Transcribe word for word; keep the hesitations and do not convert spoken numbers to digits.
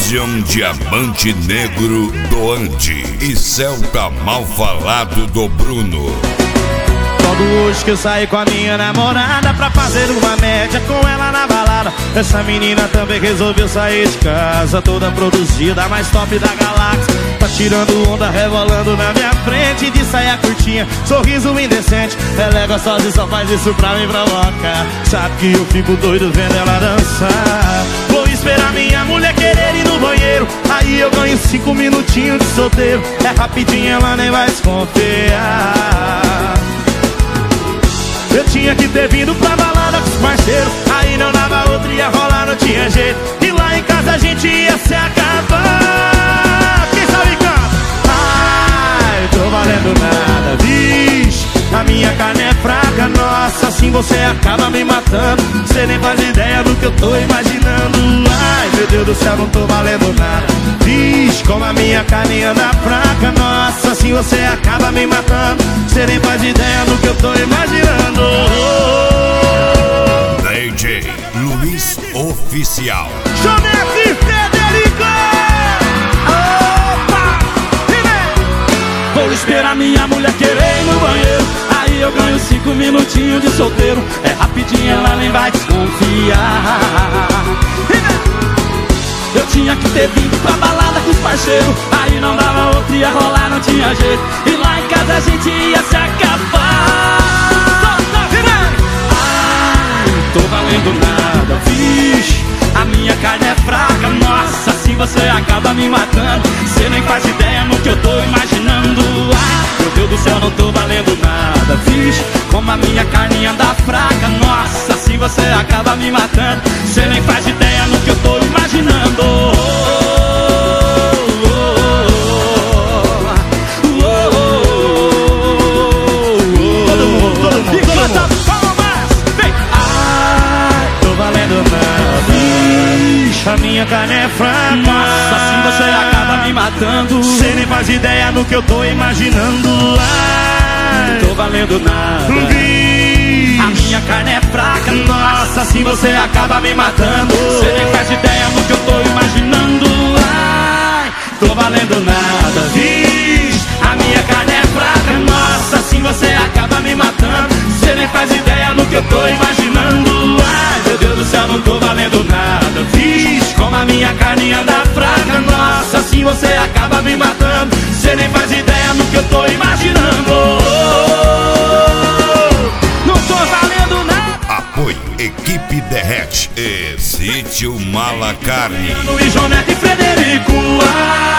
Vision Diamante Negro do Andy e Celta Mal Falado do Bruno. Logo hoje que eu saí com a minha namorada pra fazer uma média com ela na balada, essa menina também resolveu sair de casa, toda produzida, a mais top da galáxia. Tá tirando onda, rebolando na minha frente, de saia curtinha, sorriso indecente. Ela é gostosa e só faz isso pra me provocar. Sabe que eu fico doido vendo ela dançar. Vou esperar minha mulher querer ir no banheiro, aí eu ganho cinco minutinhos de solteiro. É rapidinho, ela nem vai desconfiar. Eu tinha que ter vindo pra balada com os parceiros, aí não dava outra, ia rolar, não tinha jeito. E lá em casa a gente ia se acabar. Quem sabe canta? Ai, tô valendo nada, vixe, a minha carne é fraca, nossa, assim você acaba me matando. Cê nem faz ideia do que eu tô imaginando. Ai, meu Deus do céu, não tô valendo nada, vixe, como a minha carne anda fraca, nossa, assim você acaba me matando. Cê nem faz ideia do que eu tô imaginando. D J Luiz Oficial. Jonete Frederico. Opa! Vou esperar minha mulher querer ir no banheiro, aí eu ganho cinco minutinhos de solteiro. É rapidinho, ela nem vai desconfiar. Eu tinha que ter vindo pra balada com os parceiros, aí não dava outra, ia rolar, não tinha jeito. E lá em casa a gente ia se acabar. Ai, tô valendo nada, vixe, a minha carne é fraca, nossa, assim você acaba me matando. Cê nem faz ideia no que eu tô imaginando. Ai, meu Deus do céu, não tô valendo nada, vixe, como a minha carne anda fraca, nossa, assim você acaba me matando. Cê nem faz ideia no que eu tô imaginando. Todo mundo, todo mundo, todo mundo. Ai, tô valendo nada, vixe, a minha carne é fraca, nossa, assim você acaba me matando. Cê nem faz ideia no que eu tô imaginando. Ai, tô valendo nada, vixe, a minha carne é fraca, nossa, assim você acaba me matando. Cê nem faz ideia no que eu tô imaginando. Ai, tô valendo nada, vixe, a minha carne é fraca, nossa, assim você acaba me matando. Cê nem faz ideia no que eu tô imaginando. Ai, meu Deus do céu, não tô valendo nada, vixe, como a minha carne anda fraca, nossa, assim você acaba me matando. Cê nem faz ideia no que eu tô imaginando. Não tô valendo nada. Apoio Equipe Derrete e Sítio Malacarne. Luiz, Jonete e Frederico. Ai,